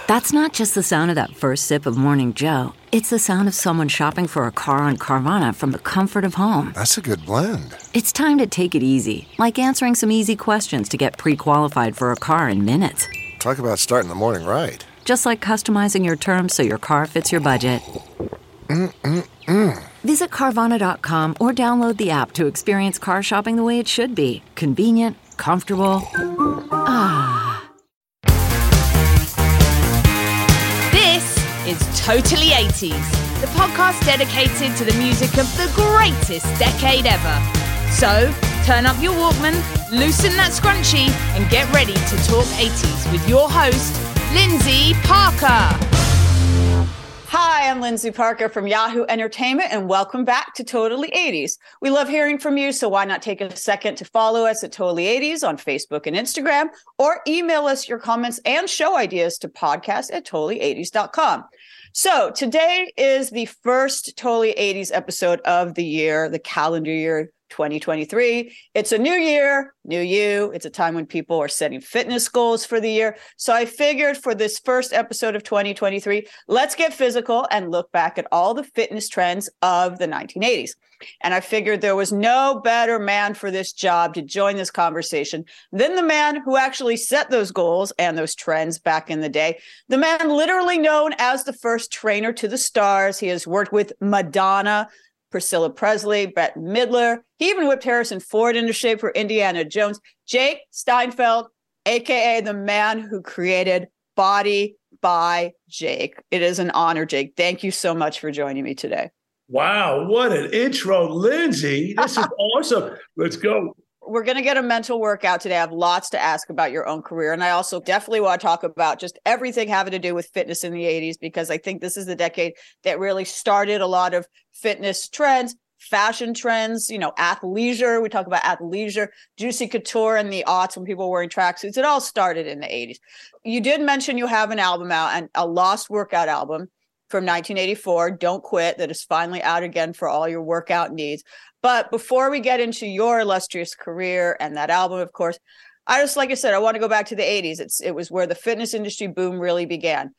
That's not just the sound of that first sip of Morning Joe. It's the sound of someone shopping for a car on Carvana from the comfort of home. That's a good blend. It's time to take it easy, like answering some easy questions to get pre-qualified for a car in minutes. Talk about starting the morning right. Just like customizing your terms so your car fits your budget. Visit Carvana.com or download the app to experience car shopping the way it should be. Convenient, comfortable. This is Totally 80s, the podcast dedicated to the music of the greatest decade ever. So, turn up your Walkman, loosen that scrunchie, and get ready to talk 80s with your host, Lindsay Parker. Hi, I'm Lindsay Parker from Yahoo Entertainment, and welcome back to Totally 80s. We love hearing from you, so why not take a second to follow us at Totally 80s on Facebook and Instagram, or email us your comments and show ideas to podcast@totally80s.com. So today is the first Totally 80s episode of the year, the calendar year 2023. It's a new year, new you. It's a time when people are setting fitness goals for the year. So I figured for this first episode of 2023, let's get physical and look back at all the fitness trends of the 1980s. And I figured there was no better man for this job to join this conversation than the man who actually set those goals and those trends back in the day. The man literally known as the first trainer to the stars. He has worked with Madonna, Priscilla Presley, Bette Midler. He even whipped Harrison Ford into shape for Indiana Jones. Jake Steinfeld, a.k.a. the man who created Body by Jake. It is an honor, Jake. Thank you so much for joining me today. Wow, what an intro, Lindsay. This is awesome. Let's go. We're going to get a mental workout today. I have lots to ask about your own career. And I also definitely want to talk about just everything having to do with fitness in the 80s, because I think this is the decade that really started a lot of fitness trends, fashion trends, athleisure. We talk about athleisure, juicy couture in the aughts when people were wearing tracksuits. It all started in the 80s. You did mention you have an album out, and a lost workout album from 1984, Don't Quit, that is finally out again for all your workout needs. But before we get into your illustrious career and that album, of course, like I said, I want to go back to the 80s. It was where the fitness industry boom really began.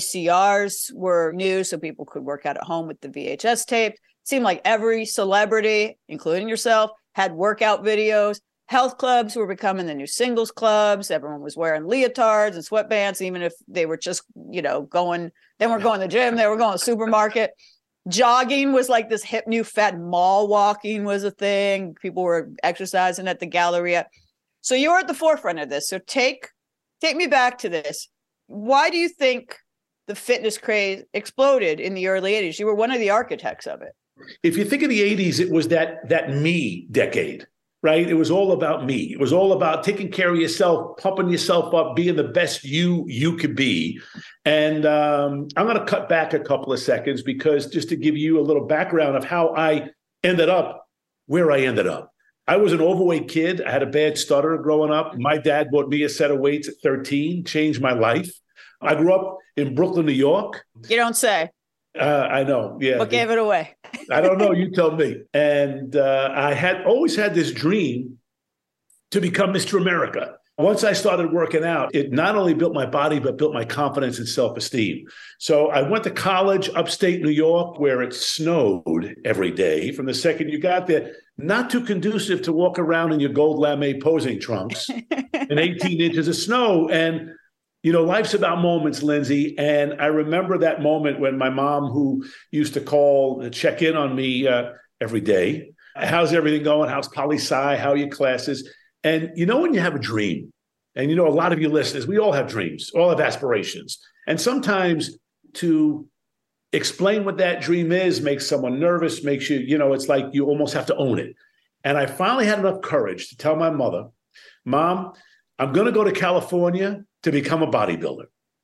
VCRs were new, so people could work out at home with the VHS tape. It seemed like every celebrity, including yourself, had workout videos. Health clubs were becoming the new singles clubs. Everyone was wearing leotards and sweatbands, even if they were just, they weren't going to the gym, they were going to the supermarket. Jogging was like this hip new fad. Mall walking was a thing. People were exercising at the Galleria. So you were at the forefront of this. So take me back to this. Why do you think the fitness craze exploded in the early 80s? You were one of the architects of it. If you think of the 80s, it was that me decade, right? It was all about me. It was all about taking care of yourself, pumping yourself up, being the best you could be. And I'm going to cut back a couple of seconds, because just to give you a little background of how I ended up where I ended up. I was an overweight kid. I had a bad stutter growing up. My dad bought me a set of weights at 13, changed my life. I grew up in Brooklyn, New York. You don't say. I know. Yeah. What gave it away? I don't know. You tell me. And I had always had this dream to become Mr. America. Once I started working out, it not only built my body, but built my confidence and self-esteem. So I went to college, upstate New York, where it snowed every day. From the second you got there, not too conducive to walk around in your gold lame posing trunks and 18 inches of snow. And life's about moments, Lindsay. And I remember that moment when my mom, who used to call to check in on me every day, how's everything going? How's poli-sci? How are your classes? And when you have a dream, and a lot of you listeners, we all have dreams, all have aspirations. And sometimes to explain what that dream is makes someone nervous, makes you, it's like you almost have to own it. And I finally had enough courage to tell my mother, Mom, I'm going to go to California to become a bodybuilder.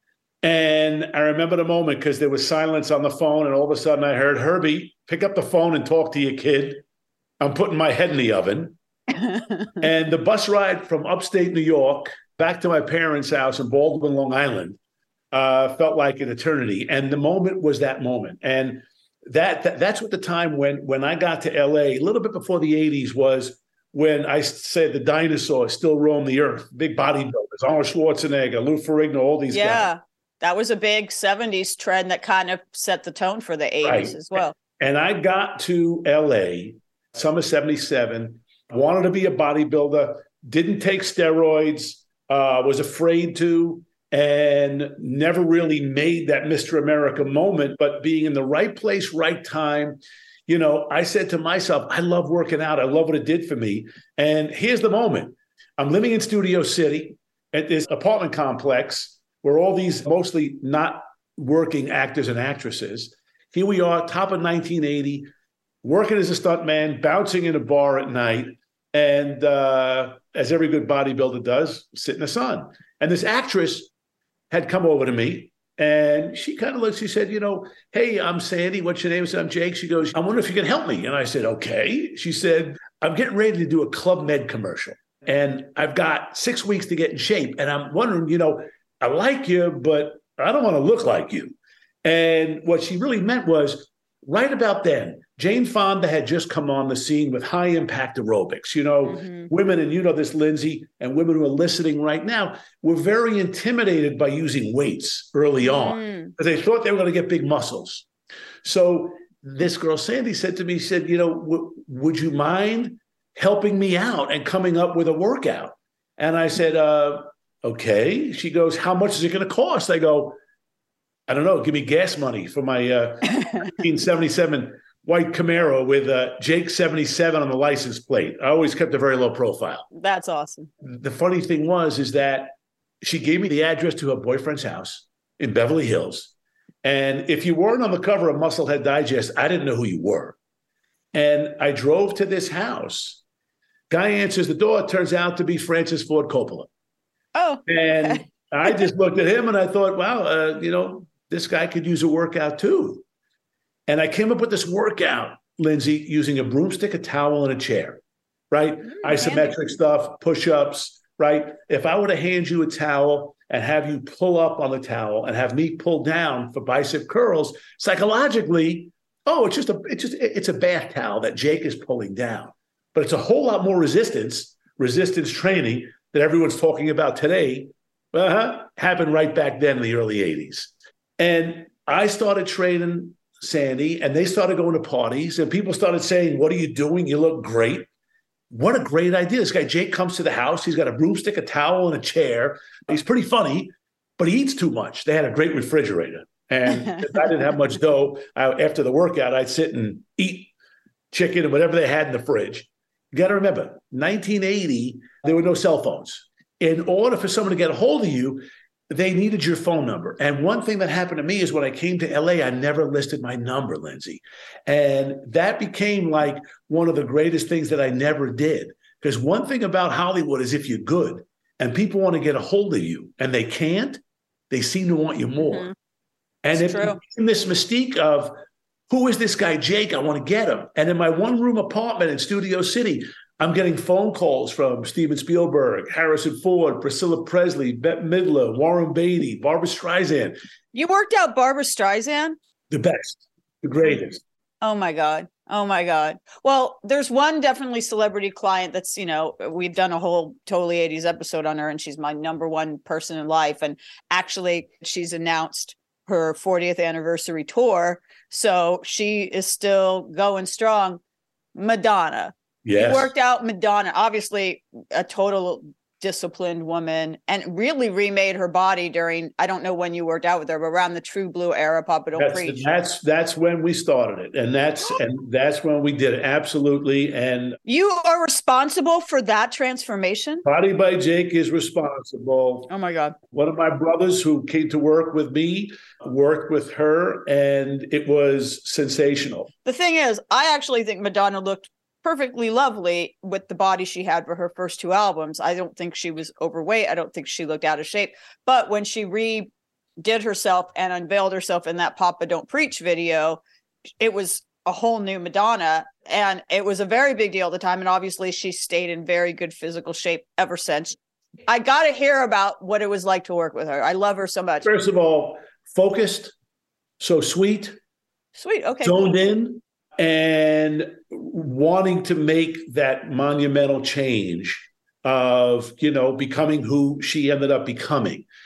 And I remember the moment, because there was silence on the phone, and all of a sudden I heard, Herbie, pick up the phone and talk to your kid. I'm putting my head in the oven. And the bus ride from upstate New York back to my parents' house in Baldwin, Long Island, felt like an eternity. And the moment was that moment. And that's what the time when I got to LA, a little bit before the 80s, was when I said the dinosaurs still roam the earth. Big bodybuilders, Arnold Schwarzenegger, Lou Ferrigno, all these guys. That was a big 70s trend that kind of set the tone for the 80s as well. And I got to LA, summer 77, wanted to be a bodybuilder, didn't take steroids, was afraid to, and never really made that Mr. America moment. But being in the right place, right time, I said to myself, I love working out. I love what it did for me. And here's the moment. I'm living in Studio City at this apartment complex where all these mostly not working actors and actresses. Here we are, top of 1980, working as a stuntman, bouncing in a bar at night. And as every good bodybuilder does, sit in the sun. And this actress had come over to me. And she kind of looked, she said, hey, I'm Sandy. What's your name? I said, I'm Jake. She goes, I wonder if you can help me. And I said, okay. She said, I'm getting ready to do a Club Med commercial. And I've got 6 weeks to get in shape. And I'm wondering, I like you, but I don't want to look like you. And what she really meant was right about then, Jane Fonda had just come on the scene with high impact aerobics. Women, and this, Lindsay, and women who are listening right now were very intimidated by using weights early on because they thought they were going to get big muscles. So this girl, Sandy, said to me, she said, would you mind helping me out and coming up with a workout? And I said, okay. She goes, how much is it going to cost? I go, I don't know. Give me gas money for my 1977 white Camaro with Jake 77 on the license plate. I always kept a very low profile. That's awesome. The funny thing is that she gave me the address to her boyfriend's house in Beverly Hills. And if you weren't on the cover of Musclehead Digest, I didn't know who you were. And I drove to this house. Guy answers the door. It turns out to be Francis Ford Coppola. Oh. And I just looked at him and I thought, wow, this guy could use a workout too. And I came up with this workout, Lindsay, using a broomstick, a towel, and a chair, right? Isometric stuff, push-ups, right? If I were to hand you a towel and have you pull up on the towel and have me pull down for bicep curls, psychologically, it's a bath towel that Jake is pulling down. But it's a whole lot more resistance training that everyone's talking about today, happened right back then in the early 80s. And I started training Sandy, and they started going to parties, and people started saying, what are you doing? You look great. What a great idea. This guy, Jake, comes to the house. He's got a broomstick, a towel, and a chair. He's pretty funny, but he eats too much. They had a great refrigerator. And if I didn't have much dough, after the workout, I'd sit and eat chicken and whatever they had in the fridge. You got to remember, 1980, there were no cell phones. In order for someone to get a hold of you, they needed your phone number. And one thing that happened to me is when I came to LA, I never listed my number, Lindsay. And that became like one of the greatest things that I never did. Because one thing about Hollywood is if you're good and people want to get a hold of you and they can't, they seem to want you more. Mm-hmm. And it's this mystique of, who is this guy, Jake? I want to get him. And in my one-room apartment in Studio City, I'm getting phone calls from Steven Spielberg, Harrison Ford, Priscilla Presley, Bette Midler, Warren Beatty, Barbra Streisand. You worked out Barbra Streisand? The best, the greatest. Oh, my God. Oh, my God. Well, there's one definitely celebrity client that's, we've done a whole Totally 80s episode on her, and she's my number one person in life. And actually, she's announced her 40th anniversary tour. So she is still going strong. Madonna. Yes. You worked out Madonna, obviously a total disciplined woman, and really remade her body during, I don't know when you worked out with her, but around the True Blue era, Papa Don't Preach. That's when we started it. And that's when we did it. Absolutely. And you are responsible for that transformation? Body by Jake is responsible. Oh my God. One of my brothers who came to work with me worked with her, and it was sensational. The thing is, I actually think Madonna looked perfectly lovely with the body she had for her first two albums. I don't think she was overweight. I don't think she looked out of shape. But when she redid herself and unveiled herself in that Papa Don't Preach video, it was a whole new Madonna. And it was a very big deal at the time. And obviously she stayed in very good physical shape ever since. I got to hear about what it was like to work with her. I love her so much. First of all, focused, so sweet. Sweet. Okay. Zoned in. And wanting to make that monumental change of, becoming who she ended up becoming.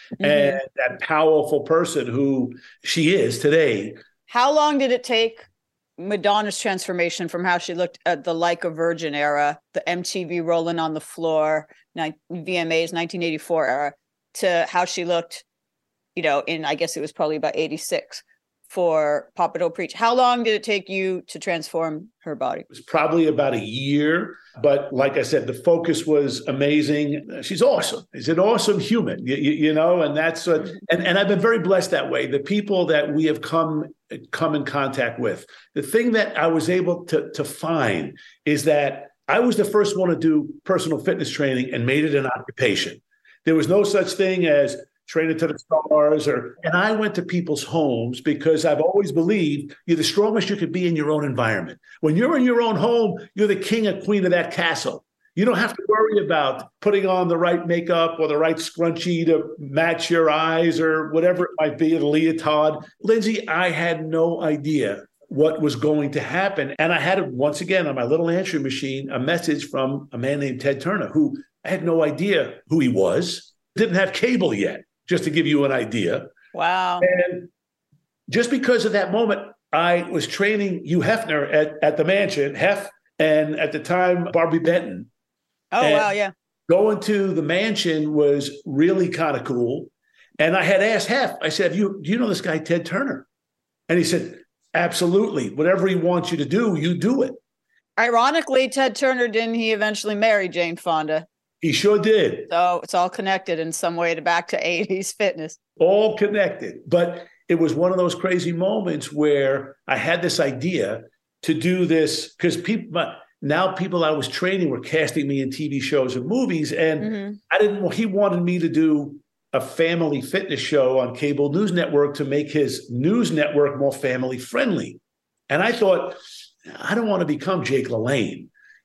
and that powerful person who she is today. How long did it take Madonna's transformation from how she looked at the Like a Virgin era, the MTV Rolling on the Floor, VMA's 1984 era, to how she looked, in, I guess it was probably about 86 for Papa Don't Preach? How long did it take you to transform her body? It was probably about a year. But like I said, the focus was amazing. She's awesome. She's an awesome human, and that's and I've been very blessed that way. The people that we have come in contact with, the thing that I was able to find is that I was the first one to do personal fitness training and made it an occupation. There was no such thing as training to the stars, and I went to people's homes because I've always believed you're the strongest you could be in your own environment. When you're in your own home, you're the king or queen of that castle. You don't have to worry about putting on the right makeup or the right scrunchie to match your eyes or whatever it might be, a leotard. Lindsay, I had no idea what was going to happen. And I had, once again, on my little answering machine, a message from a man named Ted Turner, who I had no idea who he was, didn't have cable yet. Just to give you an idea. Wow. And just because of that moment, I was training Hugh Hefner at the mansion, Hef, and at the time, Barbie Benton. Oh, and wow, yeah. Going to the mansion was really kind of cool. And I had asked Hef, I said, do you know this guy, Ted Turner? And he said, absolutely. Whatever he wants you to do, you do it. Ironically, Ted Turner, didn't he eventually marry Jane Fonda? He sure did. So it's all connected in some way back to 80s fitness. All connected. But it was one of those crazy moments where I had this idea to do this because people I was training were casting me in TV shows and movies. And he wanted me to do a family fitness show on cable news network to make his news network more family friendly. And I thought, I don't want to become Jake LaLanne,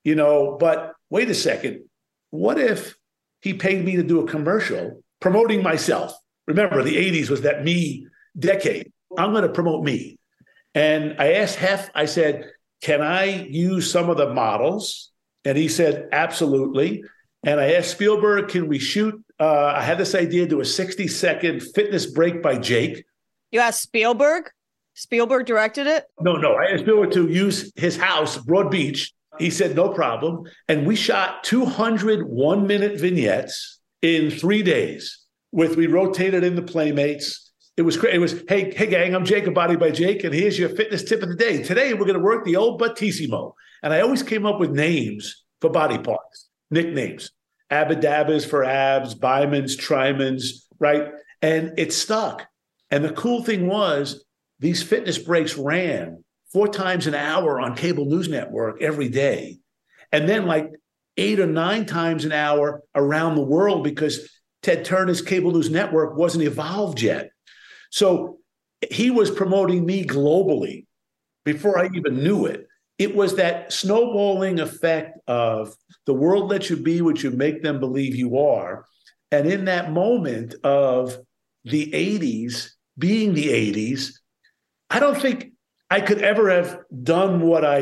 but wait a second. What if he paid me to do a commercial promoting myself? Remember, the 80s was that me decade. I'm going to promote me. And I asked Hef, I said, can I use some of the models? And he said, absolutely. And I asked Spielberg, can we shoot? I had this idea to do a 60-second fitness break by Jake. You asked Spielberg? Spielberg directed it? No. I asked Spielberg to use his house, Broad Beach. He said, no problem. And we shot 200 one-minute vignettes in 3 days. We rotated in the Playmates. It was great. It was, hey gang, I'm Jake of Body by Jake, and here's your fitness tip of the day. Today, we're going to work the old Battissimo. And I always came up with names for body parts, nicknames. Abadabbas for abs, Bimans, Trimans, right? And it stuck. And the cool thing was, these fitness breaks ran 4 times an hour on cable news network every day. And then like 8 or 9 times an hour around the world because Ted Turner's cable news network wasn't evolved yet. So he was promoting me globally before I even knew it. It was that snowballing effect of the world lets you be what you make them believe you are. And in that moment of the 80s, being the 80s, I don't think I could ever have done what I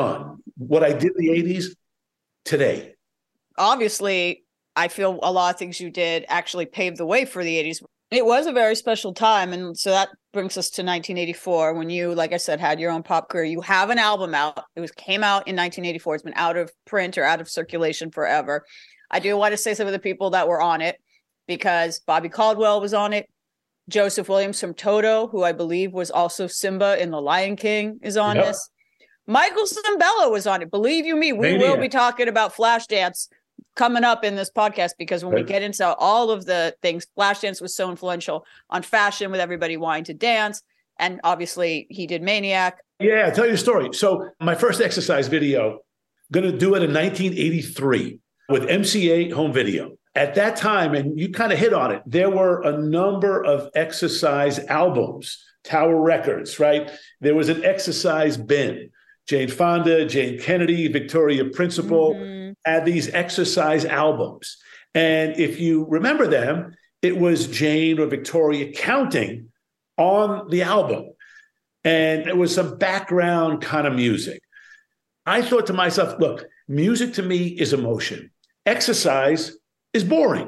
did in the 80s today. Obviously, I feel a lot of things you did actually paved the way for the 80s. It was a very special time. And so that brings us to 1984 when you, like I said, had your own pop career. You have an album out. Came out in 1984. It's been out of print or out of circulation forever. I do want to say some of the people that were on it because Bobby Caldwell was on it. Joseph Williams from Toto, who I believe was also Simba in The Lion King, is on this. Michael Sembello was on it. Believe you me, we will be talking about Flashdance coming up in this podcast because when we get into all of the things, Flashdance was so influential on fashion with everybody wanting to dance. And obviously he did Maniac. Yeah, I'll tell you a story. So my first exercise video, going to do it in 1983 with MCA Home Video. At that time, and you kind of hit on it, there were a number of exercise albums, Tower Records, right? There was an exercise bin. Jane Fonda, Jane Kennedy, Victoria Principal had these exercise albums. And if you remember them, it was Jane or Victoria counting on the album. And it was some background kind of music. I thought to myself, look, music to me is emotion. Exercise is boring.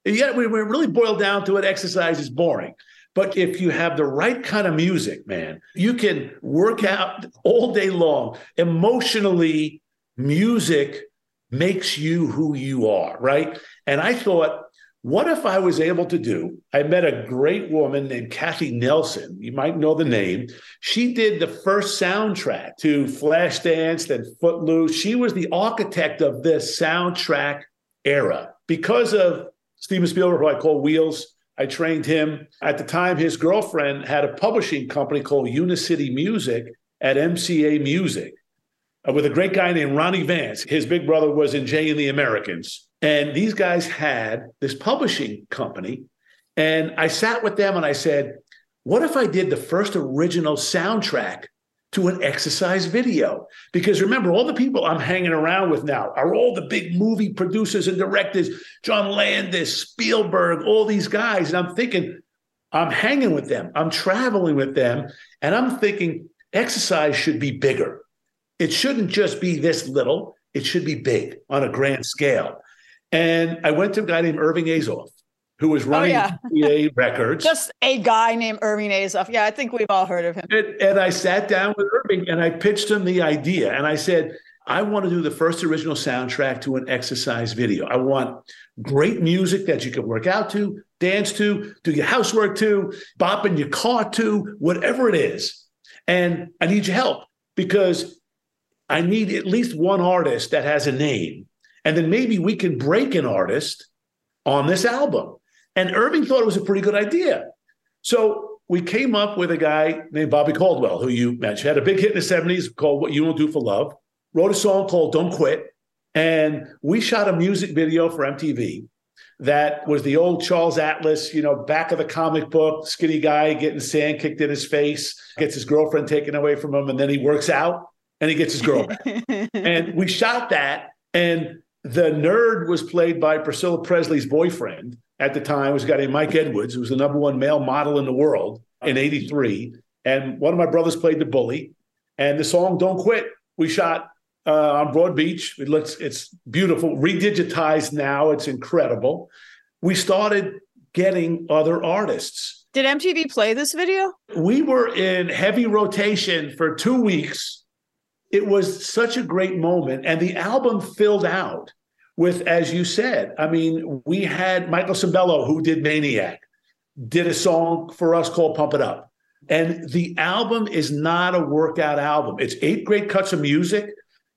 Yeah, we really boil down to it. Exercise is boring. But if you have the right kind of music, man, you can work out all day long. Emotionally, music makes you who you are, right? And I thought, what if I was able to do, I met a great woman named Kathy Nelson. You might know the name. She did the first soundtrack to Flashdance and Footloose. She was the architect of this soundtrack era. Because of Steven Spielberg, who I call Wheels, I trained him. At the time, his girlfriend had a publishing company called Unicity Music at MCA Music with a great guy named Ronnie Vance. His big brother was in Jay and the Americans. And these guys had this publishing company. And I sat with them and I said, what if I did the first original soundtrack to an exercise video? Because remember, all the people I'm hanging around with now are all the big movie producers and directors, John Landis, Spielberg, all these guys. And I'm thinking, I'm hanging with them, I'm traveling with them, and I'm thinking exercise should be bigger. It shouldn't just be this little, it should be big on a grand scale. And I went to a guy named Irving Azoff, who was running PA Records. Just a guy named Irving Azoff. Yeah, I think we've all heard of him. And I sat down with Irving and I pitched him the idea. And I said, I want to do the first original soundtrack to an exercise video. I want great music that you can work out to, dance to, do your housework to, bop in your car to, whatever it is. And I need your help because I need at least one artist that has a name. And then maybe we can break an artist on this album. And Irving thought it was a pretty good idea. So we came up with a guy named Bobby Caldwell, who you mentioned, had a big hit in the 70s called What You Won't Do for Love, wrote a song called Don't Quit. And we shot a music video for MTV that was the old Charles Atlas, back of the comic book, skinny guy getting sand kicked in his face, gets his girlfriend taken away from him, and then he works out and he gets his girl back. And we shot that, and the nerd was played by Priscilla Presley's boyfriend at the time. It was a guy named Mike Edwards, who was the number one male model in the world in '83. And one of my brothers played the bully. And the song Don't Quit, we shot on Broad Beach. It's beautiful, redigitized now. It's incredible. We started getting other artists. Did MTV play this video? We were in heavy rotation for 2 weeks. It was such a great moment. And the album filled out with, as you said, I mean, we had Michael Cimbello, who did Maniac, did a song for us called Pump It Up. And the album is not a workout album. It's 8 great cuts of music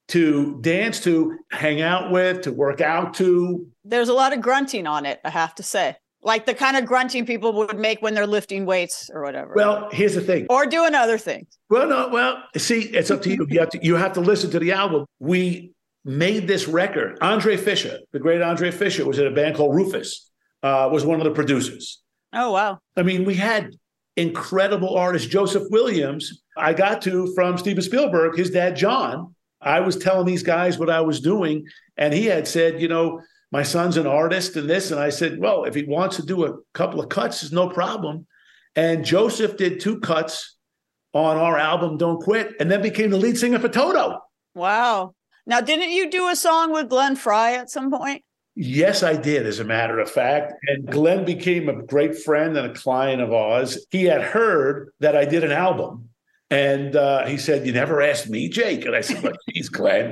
to dance to, hang out with, to work out to. There's a lot of grunting on it, I have to say. Like the kind of grunting people would make when they're lifting weights or whatever. Well, here's the thing. Or doing other things. See, it's up to you. You have to listen to the album. We made this record. Andre Fisher, the great Andre Fisher, was in a band called Rufus, was one of the producers. Oh, wow. I mean, we had incredible artists. Joseph Williams, I got to from Steven Spielberg, his dad, John. I was telling these guys what I was doing, and he had said, my son's an artist and this. And I said, well, if he wants to do a couple of cuts, there's no problem. And Joseph did 2 cuts on our album, Don't Quit, and then became the lead singer for Toto. Wow. Now, didn't you do a song with Glenn Frey at some point? Yes, I did, as a matter of fact. And Glenn became a great friend and a client of ours. He had heard that I did an album. And he said, you never asked me, Jake. And I said, well, geez, Glenn,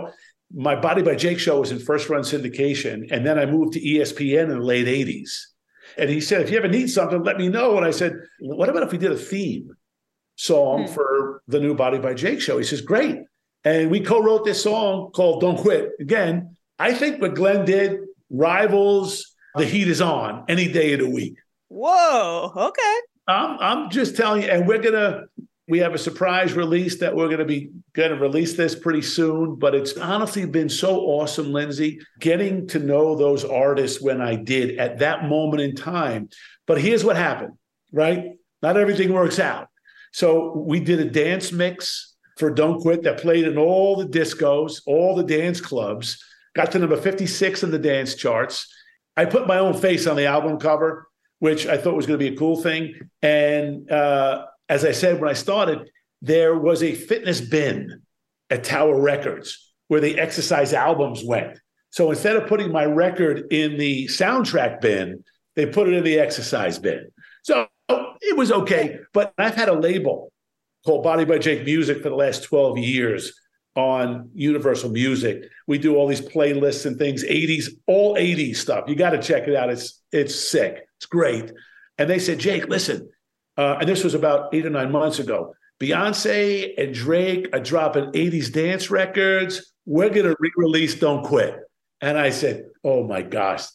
My Body by Jake show was in first run syndication. And then I moved to ESPN in the late 80s. And he said, if you ever need something, let me know. And I said, what about if we did a theme song for the new Body by Jake show? He says, great. And we co-wrote this song called Don't Quit. Again, I think what Glenn did rivals The Heat Is On any day of the week. Whoa, okay. I'm just telling you, and we have a surprise release that we're going to release this pretty soon, but it's honestly been so awesome, Lindsay, getting to know those artists when I did at that moment in time. But here's what happened, right? Not everything works out. So we did a dance mix for Don't Quit that played in all the discos, all the dance clubs, got to number 56 in the dance charts. I put my own face on the album cover, which I thought was going to be a cool thing. And, as I said, when I started, there was a fitness bin at Tower Records where the exercise albums went. So instead of putting my record in the soundtrack bin, they put it in the exercise bin. So it was okay. But I've had a label called Body by Jake Music for the last 12 years on Universal Music. We do all these playlists and things, 80s, all 80s stuff. You got to check it out. It's sick. It's great. And they said, Jake, listen, and this was about 8 or 9 months ago, Beyonce and Drake are dropping 80s dance records. We're going to re-release Don't Quit. And I said, oh my gosh,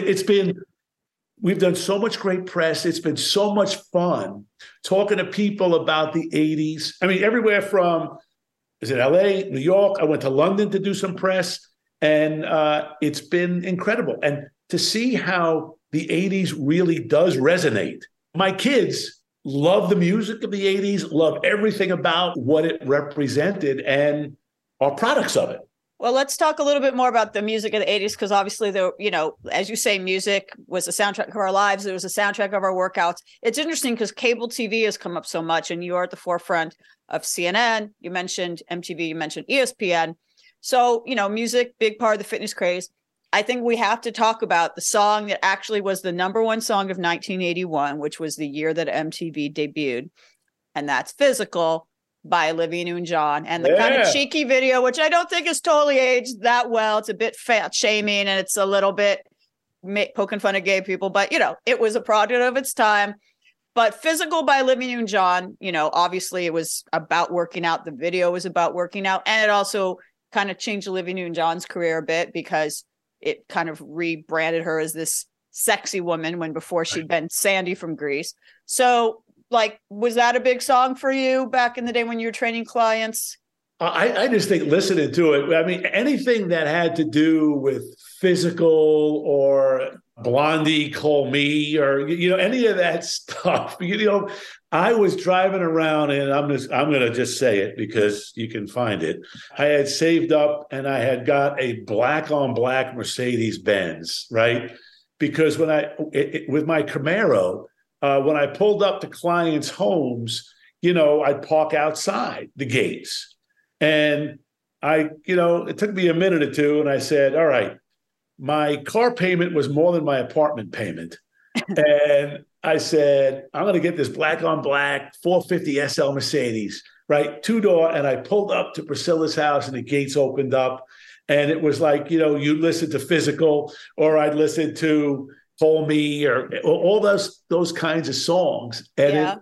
we've done so much great press. It's been so much fun talking to people about the 80s. I mean, everywhere from, is it LA, New York? I went to London to do some press, and it's been incredible. And to see how the 80s really does resonate. My kids love the music of the 80s, love everything about what it represented, and are products of it. Well, let's talk a little bit more about the music of the 80s, because obviously, as you say, music was the soundtrack of our lives. It was a soundtrack of our workouts. It's interesting because cable TV has come up so much, and you are at the forefront of CNN. You mentioned MTV, you mentioned ESPN. So, music, big part of the fitness craze. I think we have to talk about the song that actually was the number one song of 1981, which was the year that MTV debuted. And that's Physical by Olivia Newton-John, and the kind of cheeky video, which I don't think is totally aged that well. It's a bit fat shaming, and it's a little bit poking fun of gay people, but it was a product of its time. But Physical by Olivia Newton-John, obviously it was about working out. The video was about working out, and it also kind of changed Olivia Newton-John's career a bit because it kind of rebranded her as this sexy woman when before she'd been Sandy from Grease. So, was that a big song for you back in the day when you were training clients? I just think listening to it, I mean, anything that had to do with Physical or Blondie, Call Me, or, any of that stuff, I was driving around, and I'm going to just say it because you can find it. I had saved up and I had got a black on black Mercedes Benz, right? Because with my Camaro, when I pulled up to clients' homes, I'd park outside the gates. And it took me a minute or two, and I said, all right, my car payment was more than my apartment payment. And I said, I'm going to get this black on black 450 SL Mercedes, right? 2-door. And I pulled up to Priscilla's house, and the gates opened up. And it was like, you listen to Physical, or I'd listen to Call Me, or all those kinds of songs. And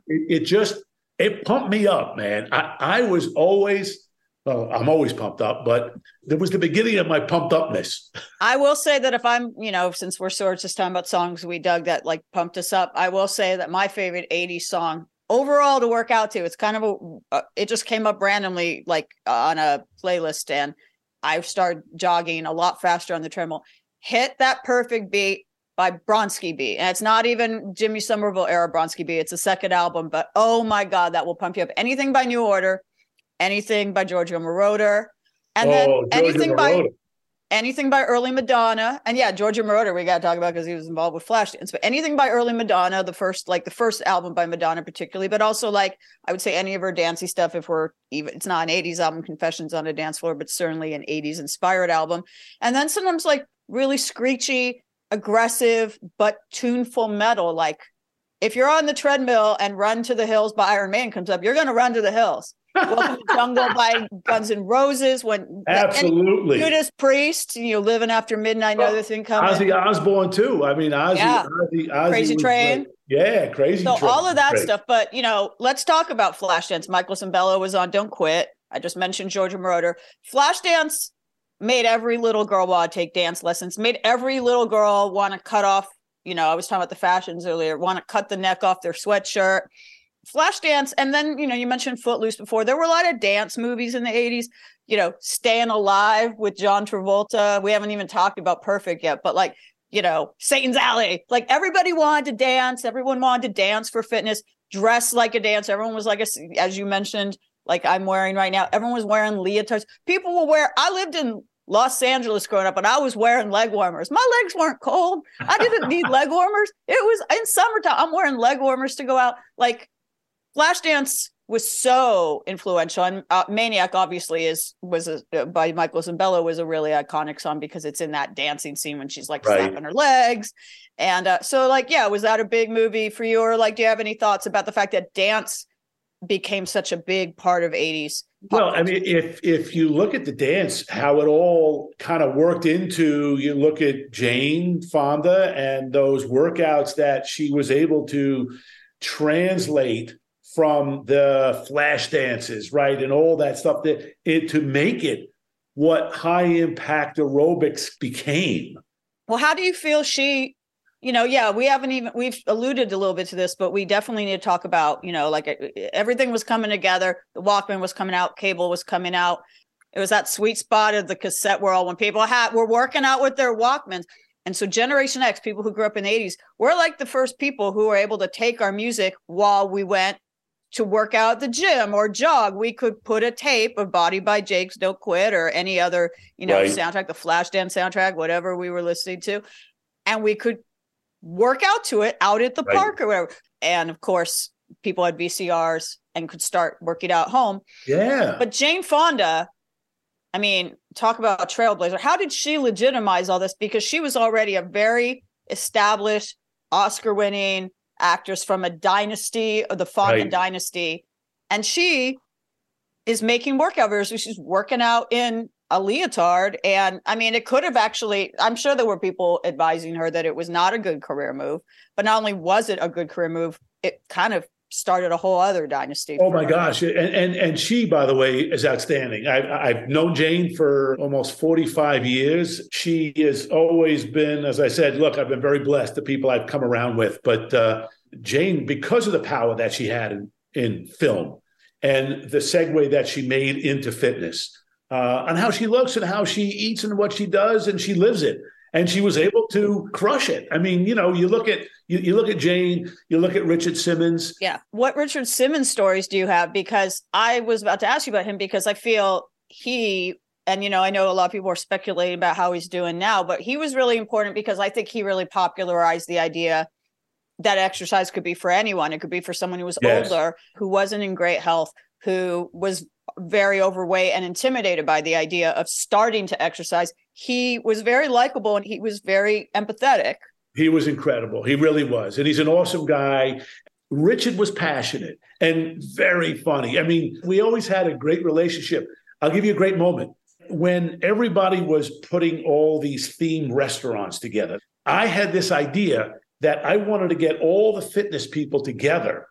it pumped me up, man. I was always, I'm always pumped up, but there was the beginning of my pumped upness. I will say that if I'm, since we're sort of just talking about songs we dug that pumped us up, I will say that my favorite 80s song overall to work out to, it's kind of it just came up randomly, on a playlist, and I started jogging a lot faster on the treadmill. Hit That Perfect Beat by Bronski Beat. And it's not even Jimmy Somerville era Bronski Beat. It's a second album, but oh my God, that will pump you up. Anything by New Order, anything by Giorgio Moroder, and then anything by early Madonna. And yeah, Giorgio Moroder, we got to talk about because he was involved with Flashdance, but anything by early Madonna, the first album by Madonna particularly, but also I would say any of her dancey stuff, it's not an 80s album, Confessions on a Dance Floor, but certainly an 80s inspired album. And then sometimes really screechy, aggressive, but tuneful metal. If you're on the treadmill and Run to the Hills by Iron Maiden comes up, you're going to run to the hills. Welcome to the Jungle by Guns N' Roses. Absolutely. Judas Priest, Living After Midnight, another thing coming. Ozzy Osbourne too. I mean, Ozzy Crazy Train. Crazy Train. So all of that stuff. But, let's talk about Flashdance. Michael Sembello was on Don't Quit. I just mentioned Giorgio Moroder. Flashdance made every little girl want to take dance lessons, made every little girl want to cut off, I was talking about the fashions earlier, want to cut the neck off their sweatshirt. Flashdance, and then, you mentioned Footloose before. There were a lot of dance movies in the 80s, Staying Alive with John Travolta. We haven't even talked about Perfect yet, but Satan's Alley. Everybody wanted to dance. Everyone wanted to dance for fitness, dress like a dancer. Everyone was as you mentioned, I'm wearing right now, everyone was wearing leotards. I lived in Los Angeles growing up, and I was wearing leg warmers. My legs weren't cold. I didn't need leg warmers. It was in summertime. I'm wearing leg warmers to go out. Flashdance was so influential. And Maniac obviously by Michael Zambello was a really iconic song because it's in that dancing scene when she's like slapping her legs. And so like, yeah, was that a big movie for you? Or like, do you have any thoughts about the fact that dance became such a big part of 80s? Well, I mean, if you look at the dance, how it all kind of worked into, you look at Jane Fonda and those workouts that she was able to translate from the flash dances, right? And all that stuff to make it what high impact aerobics became. Well, how do you feel she, we've alluded a little bit to this, but we definitely need to talk about, like everything was coming together. The Walkman was coming out, cable was coming out. It was that sweet spot of the cassette world when people were working out with their Walkmans. And so Generation X, people who grew up in the 80s, we're like the first people who were able to take our music while we went to work out at the gym or jog. We could put a tape of Body by Jake's Don't Quit or any other, soundtrack, the Flashdance soundtrack, whatever we were listening to. And we could work out to it out at the park or whatever. And of course, people had VCRs and could start working out at home. Yeah. But Jane Fonda, I mean, talk about a trailblazer. How did she legitimize all this? Because she was already a very established Oscar-winning actress from a dynasty, the Fonda dynasty. And she is making workout videos. She's working out in a leotard. And I mean, it could have actually, I'm sure there were people advising her that it was not a good career move, but not only was it a good career move, it kind of started a whole other dynasty. Oh my gosh. And she, by the way, is outstanding. I've known Jane for almost 45 years. She has always been, as I said, look, I've been very blessed, the people I've come around with, but Jane, because of the power that she had in film and the segue that she made into fitness, on how she looks and how she eats and what she does, and she lives it. And she was able to crush it. I mean, you look at Jane, you look at Richard Simmons. Yeah. What Richard Simmons stories do you have? Because I was about to ask you about him because I feel I know a lot of people are speculating about how he's doing now, but he was really important because I think he really popularized the idea that exercise could be for anyone. It could be for someone who was older, who wasn't in great health, who was very overweight and intimidated by the idea of starting to exercise. He was very likable and he was very empathetic. He was incredible. He really was. And he's an awesome guy. Richard was passionate and very funny. I mean, we always had a great relationship. I'll give you a great moment. When everybody was putting all these themed restaurants together, I had this idea that I wanted to get all the fitness people together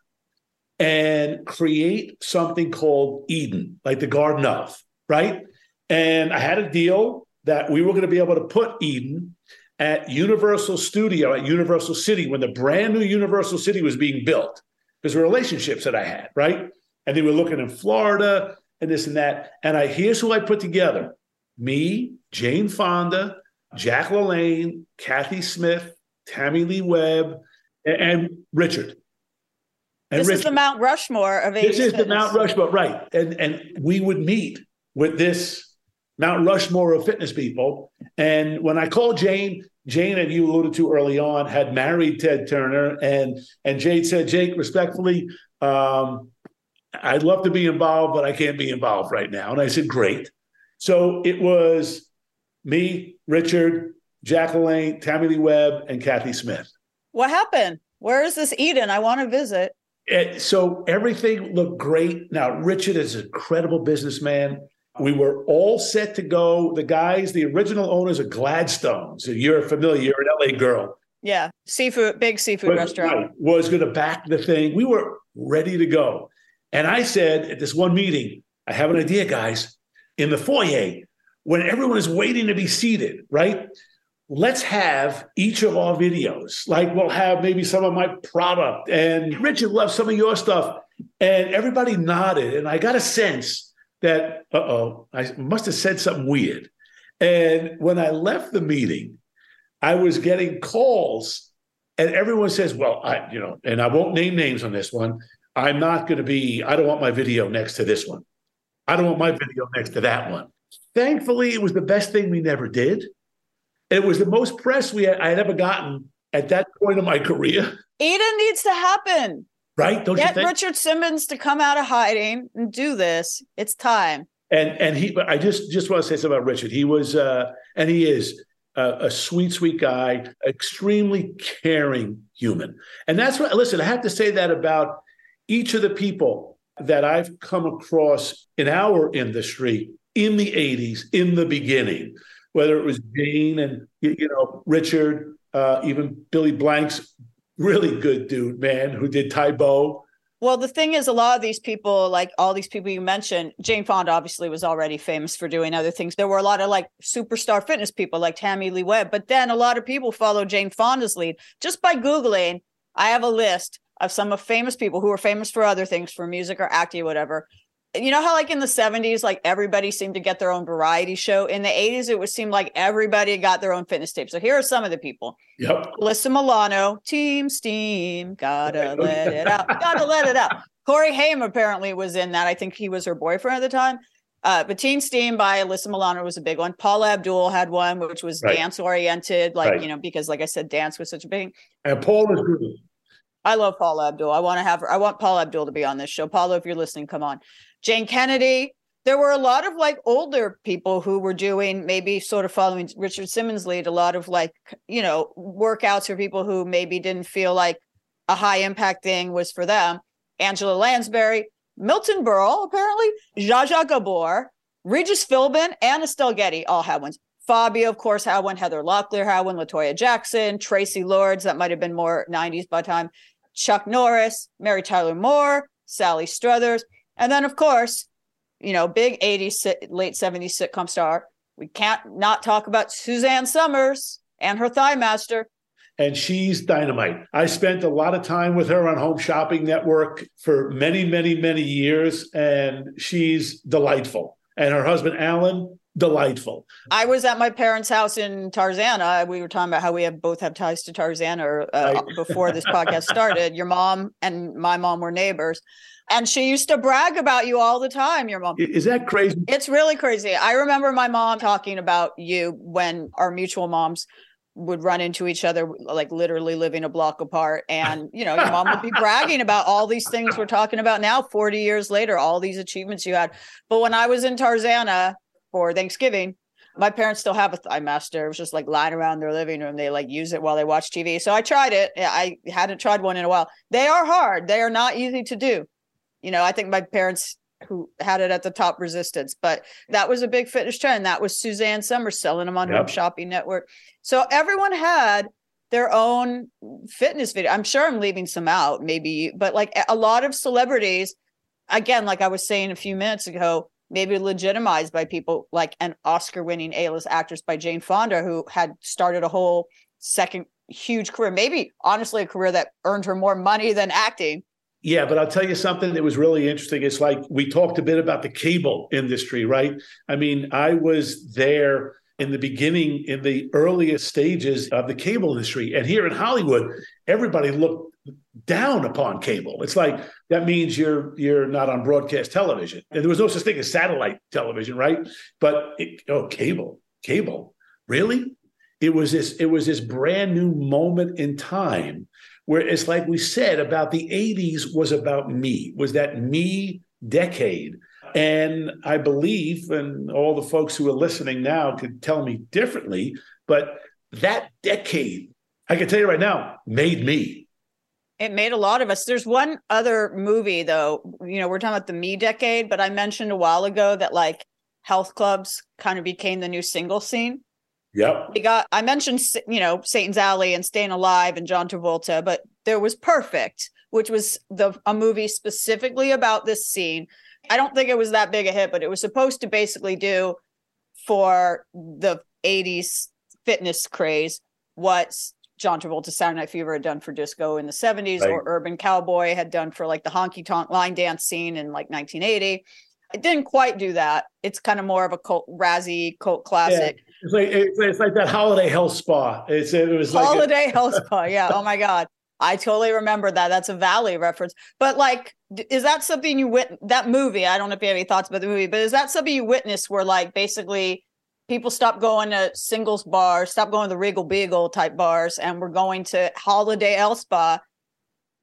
and create something called Eden, like the Garden of, right? And I had a deal that we were going to be able to put Eden at Universal Studio at Universal City when the brand new Universal City was being built. Because of relationships that I had, right? And they were looking in Florida and this and that. And here's who I put together. Me, Jane Fonda, Jack LaLanne, Kathy Smith, Tammy Lee Webb, and Richard. This is the Mount Rushmore of 80s This is fitness. the Mount Rushmore, right. And we would meet with this Mount Rushmore of fitness people. And when I called Jane, and you alluded to early on, had married Ted Turner. And Jane said, Jake, respectfully, I'd love to be involved, but I can't be involved right now. And I said, great. So it was me, Richard, Jack LaLanne, Tammy Lee Webb, and Kathy Smith. What happened? Where is this Eden? I want to visit. So everything looked great. Now, Richard is an incredible businessman. We were all set to go. The guys, the original owners of Gladstone. So you're familiar, you're an LA girl. Yeah. Big seafood restaurant. Right, was going to back the thing. We were ready to go. And I said at this one meeting, I have an idea, guys. In the foyer, when everyone is waiting to be seated, right? Let's have each of our videos. Like we'll have maybe some of my product. And Richard loves some of your stuff. And everybody nodded. And I got a sense that, I must have said something weird. And when I left the meeting, I was getting calls and everyone says, well, and I won't name names on this one. I don't want my video next to this one. I don't want my video next to that one. Thankfully, it was the best thing we never did. It was the most press I had ever gotten at that point of my career. Eden needs to happen. right? Don't you Get think? Richard Simmons to come out of hiding and do this. It's time. And I just want to say something about Richard. He was, and he is a sweet, sweet guy, extremely caring human. And that's what, listen, I have to say that about each of the people that I've come across in our industry in the 80s, in the beginning, whether it was Jane and, Richard, even Billy Blank's really good dude, man, who did Tybo. Well, the thing is, a lot of these people, like all these people you mentioned, Jane Fonda obviously was already famous for doing other things. There were a lot of like superstar fitness people like Tammy Lee Webb, but then a lot of people followed Jane Fonda's lead. Just by Googling, I have a list of some of famous people who are famous for other things, for music or acting or whatever. You know how like in the 70s, like everybody seemed to get their own variety show? In the 80s, it would seem like everybody got their own fitness tape. So here are some of the people. Yep. Alyssa Milano, Team Steam, gotta let it out, gotta let it out. Corey Haim apparently was in that. I think he was her boyfriend at the time. But Team Steam by Alyssa Milano was a big one. Paula Abdul had one, which was dance oriented, because like I said, dance was such a big. And Paul is good. I love Paula Abdul. I want Paula Abdul to be on this show. Paula, if you're listening, come on. Jane Kennedy. There were a lot of like older people who were doing maybe sort of following Richard Simmons' lead, a lot of like, workouts for people who maybe didn't feel like a high impact thing was for them. Angela Lansbury, Milton Berle, apparently, Zsa Zsa Gabor, Regis Philbin, and Estelle Getty all had ones. Fabio, of course, had one. Heather Locklear had one. LaToya Jackson, Tracy Lords, that might have been more 90s by the time. Chuck Norris, Mary Tyler Moore, Sally Struthers. And then, of course, big 80s, late 70s sitcom star. We can't not talk about Suzanne Summers and her Thigh Master. And she's dynamite. I spent a lot of time with her on Home Shopping Network for many, many, many years, and she's delightful. And her husband, Alan, delightful. I was at my parents' house in Tarzana. We were talking about how we both have ties to Tarzana before this podcast started. Your mom and my mom were neighbors. And she used to brag about you all the time, your mom. Is that crazy? It's really crazy. I remember my mom talking about you when our mutual moms would run into each other, like literally living a block apart. And, your mom would be bragging about all these things we're talking about now, 40 years later, all these achievements you had. But when I was in Tarzana for Thanksgiving, my parents still have a Thigh Master. It was just like lying around their living room. They like use it while they watch TV. So I tried it. I hadn't tried one in a while. They are hard. They are not easy to do. I think my parents who had it at the top resistance, but that was a big fitness trend. That was Suzanne Summers selling them on Home Shopping Network. So everyone had their own fitness video. I'm sure I'm leaving some out maybe, but like a lot of celebrities, again, like I was saying a few minutes ago, maybe legitimized by people like an Oscar-winning A-list actress by Jane Fonda, who had started a whole second huge career, maybe honestly a career that earned her more money than acting. Yeah, but I'll tell you something that was really interesting. It's like we talked a bit about the cable industry, right? I mean, I was there in the beginning, in the earliest stages of the cable industry. And here in Hollywood, everybody looked down upon cable. It's like, that means you're not on broadcast television. And there was no such thing as satellite television, right? But cable, really? It was this brand new moment in time where it's like we said about the 80s was about me, was that me decade. And I believe, and all the folks who are listening now could tell me differently, but that decade, I can tell you right now, made me. It made a lot of us. There's one other movie, though, we're talking about the me decade, but I mentioned a while ago that like health clubs kind of became the new single scene. Yep. I mentioned, Satan's Alley and Staying Alive and John Travolta, but there was Perfect, which was a movie specifically about this scene. I don't think it was that big a hit, but it was supposed to basically do for the 80s fitness craze what John Travolta's Saturday Night Fever had done for disco in the 70s, right, or Urban Cowboy had done for like the honky tonk line dance scene in like 1980. It didn't quite do that. It's kind of more of a Razzie cult classic. Yeah. It's like that Holiday Health Spa. It was like Holiday Health Spa. Yeah. Oh my God. I totally remember that. That's a Valley reference. But like, is that something you that movie? I don't know if you have any thoughts about the movie, but is that something you witnessed where like basically people stopped going to singles bars, stopped going to the Regal Beagle type bars, and we're going to Holiday Health Spa?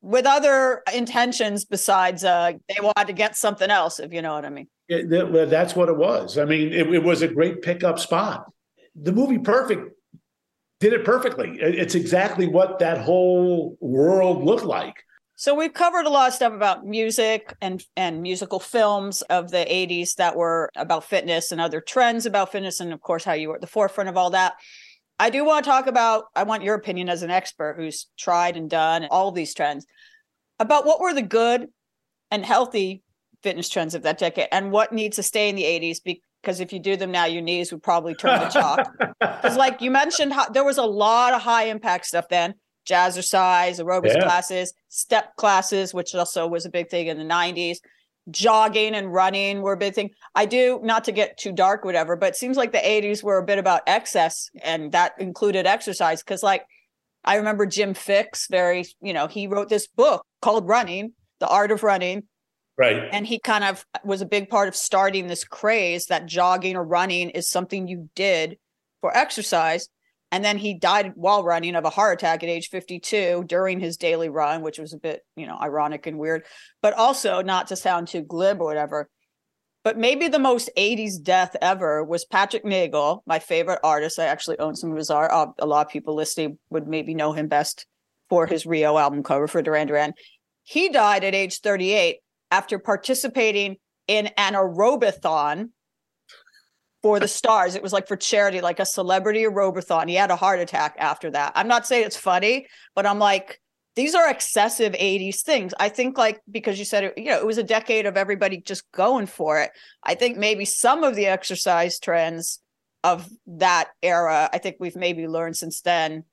with other intentions besides they wanted to get something else, if you know what I mean. That's what it was. I mean, it was a great pickup spot. The movie Perfect did it perfectly. It's exactly what that whole world looked like. So we've covered a lot of stuff about music and musical films of the 80s that were about fitness and other trends about fitness, and of course how you were at the forefront of all that. I do want to talk about, I want your opinion as an expert who's tried and done all these trends, about what were the good and healthy fitness trends of that decade and what needs to stay in the 80s, because if you do them now, your knees would probably turn to chalk. Because like you mentioned, there was a lot of high impact stuff then. Jazzercise, aerobics classes, step classes, which also was a big thing in the 90s. Jogging and running were a big thing. I do, not to get too dark, whatever, but it seems like the 80s were a bit about excess, and that included exercise. Because like, I remember Jim Fixx, he wrote this book called Running, The Art of Running. Right. And he kind of was a big part of starting this craze that jogging or running is something you did for exercise. And then he died while running of a heart attack at age 52 during his daily run, which was a bit, ironic and weird, but also not to sound too glib or whatever. But maybe the most 80s death ever was Patrick Nagel, my favorite artist. I actually own some of his art. A lot of people listening would maybe know him best for his Rio album cover for Duran Duran. He died at age 38 after participating in an aerobathon for the Stars. It was like for charity, like a celebrity aerobathon. He had a heart attack after that. I'm not saying it's funny, but I'm like, these are excessive 80s things. I think like, because you said, it was a decade of everybody just going for it. I think maybe some of the exercise trends of that era, I think we've maybe learned since then,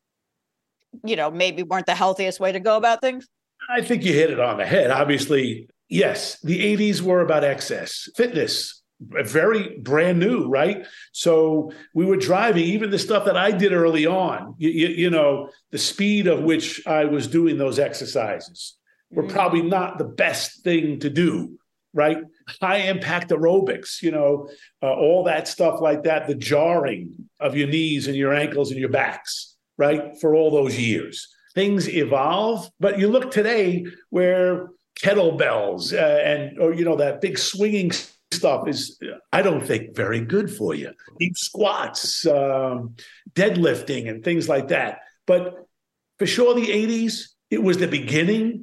maybe weren't the healthiest way to go about things. I think you hit it on the head. Obviously, yes, the 80s were about excess. Fitness, very brand new, right? So we were driving, even the stuff that I did early on, the speed of which I was doing those exercises were probably not the best thing to do, right? High impact aerobics, all that stuff like that, the jarring of your knees and your ankles and your backs, right? For all those years. Things evolve, but you look today where kettlebells that big swinging stuff is, I don't think, very good for you. Deep squats, deadlifting and things like that. But for sure, the 80s, it was the beginning.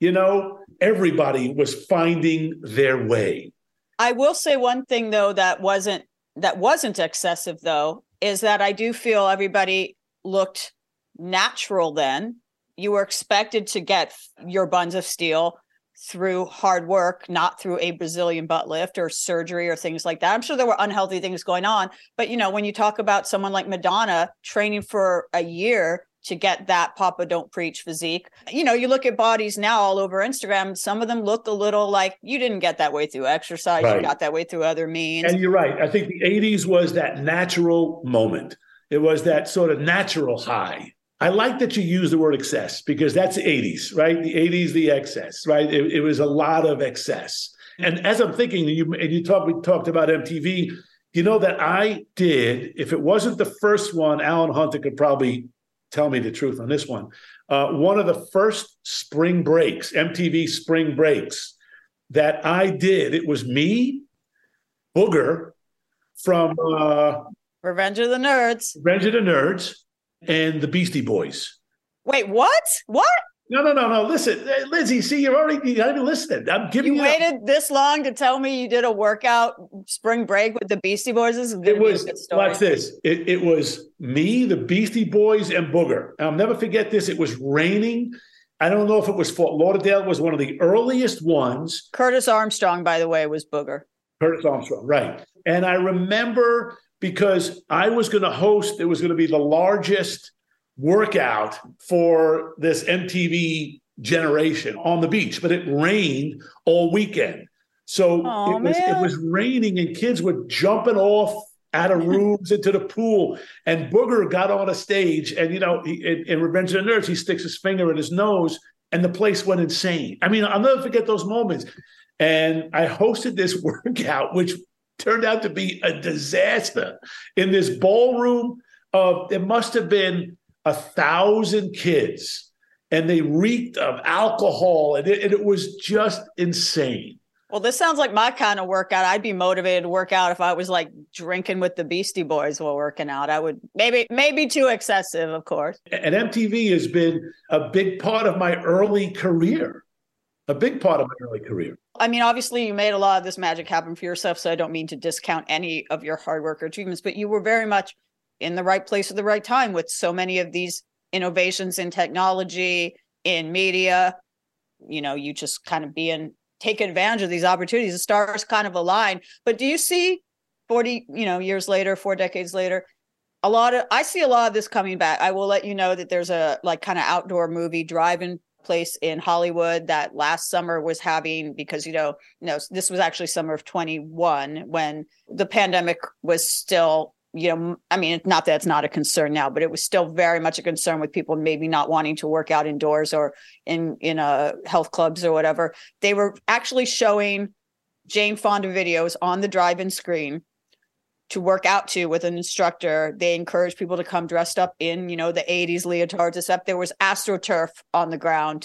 Everybody was finding their way. I will say one thing, though, that wasn't excessive, though, is that I do feel everybody looked natural then. You were expected to get your buns of steel through hard work, not through a Brazilian butt lift or surgery or things like that. I'm sure there were unhealthy things going on, but when you talk about someone like Madonna training for a year to get that Papa Don't Preach physique, you look at bodies now all over Instagram, some of them look a little like you didn't get that way through exercise, right. You got that way through other means. And you're right. I think the 80s was that natural moment. It was that sort of natural high. I like that you use the word excess because that's the 80s, right? The 80s, the excess, right? It was a lot of excess. And as I'm thinking, we talked about MTV, that I did, if it wasn't the first one, Alan Hunter could probably tell me the truth on this one. One of the first spring breaks, MTV spring breaks that I did, it was me, Booger from Revenge of the Nerds. And the Beastie Boys. Wait, what? What? No. Listen, Lindsay, see, you're not even listening. I'm giving you. You waited this long to tell me you did a workout spring break with the Beastie Boys? This is going to be a good story. Watch this. It was me, the Beastie Boys, and Booger. I'll never forget this. It was raining. I don't know if it was Fort Lauderdale. It was one of the earliest ones. Curtis Armstrong, by the way, was Booger. Curtis Armstrong, right. And I remember because I was going to host, it was going to be the largest workout for this MTV generation on the beach, but it rained all weekend. So it was raining and kids were jumping off out of rooms into the pool. And Booger got on a stage and, in Revenge of the Nerds, he sticks his finger in his nose and the place went insane. I mean, I'll never forget those moments. And I hosted this workout, which turned out to be a disaster in this ballroom of, it must have been 1,000 kids and they reeked of alcohol, and it was just insane. Well, this sounds like my kind of workout. I'd be motivated to work out if I was like drinking with the Beastie Boys while working out. I would maybe too excessive, of course. And MTV has been a big part of my early career. I mean, obviously, you made a lot of this magic happen for yourself, so I don't mean to discount any of your hard work or achievements, but you were very much in the right place at the right time with so many of these innovations in technology, in media. You know, you just kind of take advantage of these opportunities. The stars kind of align. But do you see 40, years later, 4 decades later, I see a lot of this coming back. I will let you know that there's a like kind of outdoor movie drive-in place in Hollywood that last summer was having, because, this was actually summer of 21 when the pandemic was still, I mean, not that it's not a concern now, but it was still very much a concern with people maybe not wanting to work out indoors or in health clubs or whatever. They were actually showing Jane Fonda videos on the drive-in screen to work out to with an instructor. They encouraged people to come dressed up in, the 80s leotards, except there was AstroTurf on the ground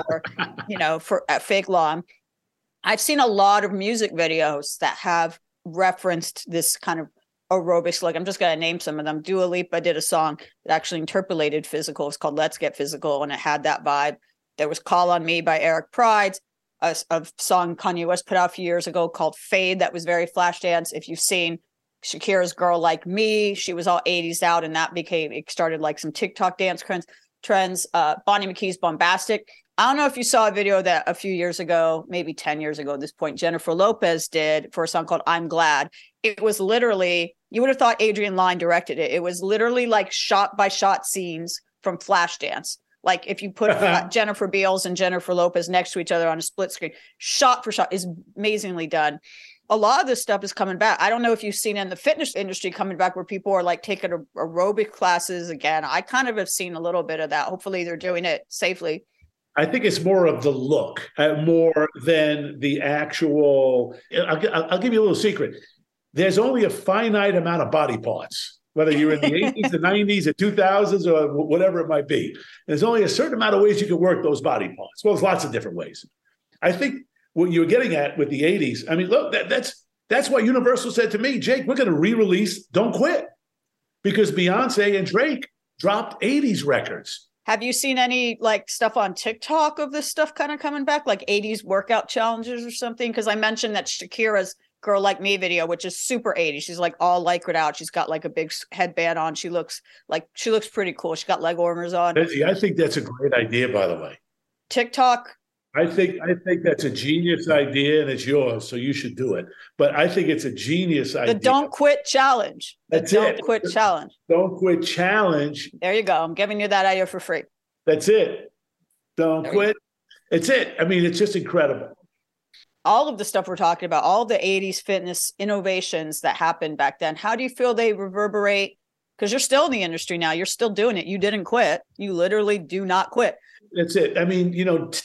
for at fake lawn. I've seen a lot of music videos that have referenced this kind of aerobics. Like, I'm just going to name some of them. Dua Lipa did a song that actually interpolated physical. It's called Let's Get Physical, and it had that vibe. There was Call on Me by Eric Prydz, a song Kanye West put out a few years ago called Fade that was very Flashdance. If you've seen Shakira's Girl Like Me, she was all 80s out, and it started like some TikTok dance trends. Bonnie McKee's Bombastic. I don't know if you saw a video that a few years ago, maybe 10 years ago at this point, Jennifer Lopez did for a song called I'm Glad. It was literally, you would have thought Adrian Lyne directed it. It was literally like shot by shot scenes from Flashdance. Like if you put Jennifer Beals and Jennifer Lopez next to each other on a split screen, shot for shot, is amazingly done. A lot of this stuff is coming back. I don't know if you've seen in the fitness industry coming back where people are like taking aerobic classes again. I kind of have seen a little bit of that. Hopefully they're doing it safely. I think it's more of the look, more than the actual. I'll give you a little secret. There's only a finite amount of body parts, whether you're in the 80s, the 90s, the 2000s, or whatever it might be. There's only a certain amount of ways you can work those body parts. Well, there's lots of different ways. I think what you're getting at with the 80s, I mean, look, that's why Universal said to me, Jake, we're going to re-release Don't Quit, because Beyonce and Drake dropped 80s records. Have you seen any like stuff on TikTok of this stuff kind of coming back, like 80s workout challenges or something? Because I mentioned that Shakira's Girl Like Me video, which is super 80s. She's like all lycraed out. She's got like a big headband on. She looks pretty cool. She's got leg warmers on. I think that's a great idea, by the way. TikTok. I think that's a genius idea, and it's yours, so you should do it. But I think it's a genius idea. The Don't Quit Challenge. Don't Quit Challenge. Don't Quit Challenge. There you go. I'm giving you that idea for free. That's it. Don't quit. It's it. I mean, it's just incredible. All of the stuff we're talking about, all the 80s fitness innovations that happened back then, how do you feel they reverberate? Because you're still in the industry now. You're still doing it. You didn't quit. You literally do not quit. That's it. I mean,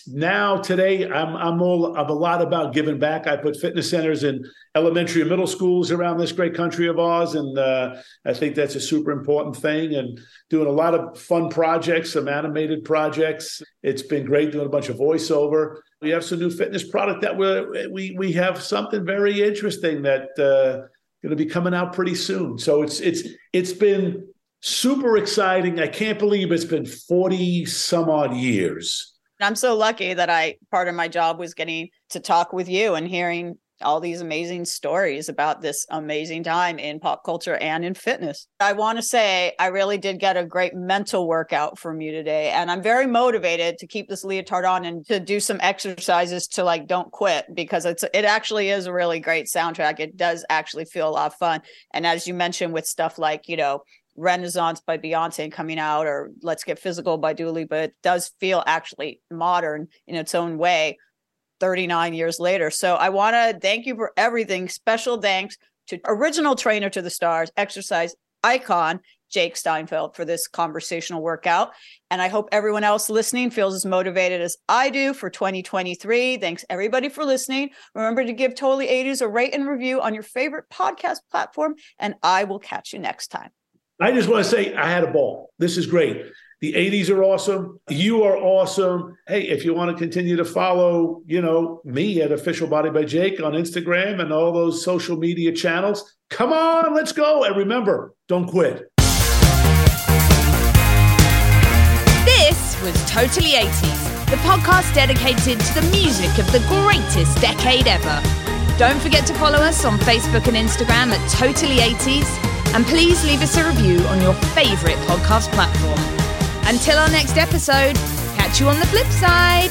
now today I'm a lot about giving back. I put fitness centers in elementary and middle schools around this great country of ours. And I think that's a super important thing, and doing a lot of fun projects, some animated projects. It's been great doing a bunch of voiceover. We have some new fitness product that we have something very interesting that going to be coming out pretty soon. So it's been super exciting. I can't believe it's been 40 some odd years. I'm so lucky that part of my job was getting to talk with you and hearing all these amazing stories about this amazing time in pop culture and in fitness. I want to say I really did get a great mental workout from you today. And I'm very motivated to keep this leotard on and to do some exercises to like don't quit, because it actually is a really great soundtrack. It does actually feel a lot of fun. And as you mentioned with stuff like, Renaissance by Beyonce coming out, or Let's Get Physical by Dua Lipa, it does feel actually modern in its own way 39 years later. So I want to thank you for everything. Special thanks to original trainer to the stars, exercise icon, Jake Steinfeld, for this conversational workout. And I hope everyone else listening feels as motivated as I do for 2023. Thanks everybody for listening. Remember to give Totally 80s a rate and review on your favorite podcast platform, and I will catch you next time. I just want to say I had a ball. This is great. The 80s are awesome. You are awesome. Hey, if you want to continue to follow, me at Official Body by Jake on Instagram and all those social media channels, come on, let's go. And remember, don't quit. This was Totally 80s, the podcast dedicated to the music of the greatest decade ever. Don't forget to follow us on Facebook and Instagram at Totally 80s, and please leave us a review on your favorite podcast platform. Until our next episode, catch you on the flip side.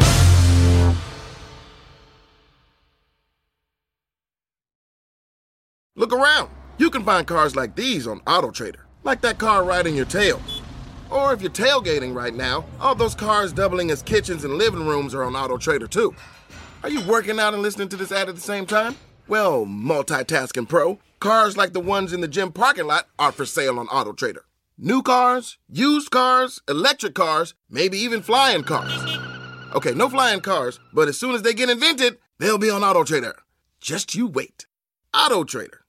Look around. You can find cars like these on AutoTrader, like that car riding your tail. Or if you're tailgating right now, all those cars doubling as kitchens and living rooms are on AutoTrader too. Are you working out and listening to this ad at the same time? Well, multitasking pro, cars like the ones in the gym parking lot are for sale on AutoTrader. New cars, used cars, electric cars, maybe even flying cars. Okay, no flying cars, but as soon as they get invented, they'll be on AutoTrader. Just you wait. AutoTrader.